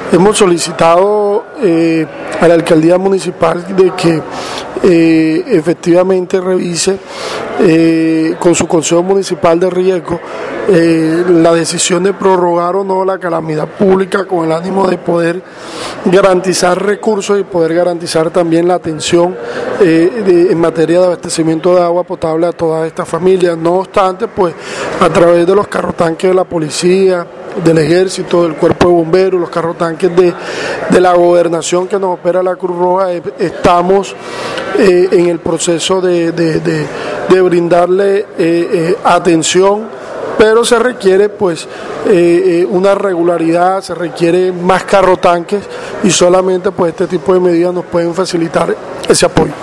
Hemos solicitado a la alcaldía municipal de que efectivamente revise con su consejo municipal de riesgo la decisión de prorrogar o no la calamidad pública con el ánimo de poder garantizar recursos y poder garantizar también la atención en materia de abastecimiento de agua potable a todas estas familias. No obstante, pues a través de los carrotanques de la policía, del ejército, del cuerpo de bomberos, los carrotanques de la gobernación que nos opera la Cruz Roja, estamos en el proceso de brindarle atención, pero se requiere pues una regularidad, se requiere más carrotanques y solamente pues este tipo de medidas nos pueden facilitar ese apoyo.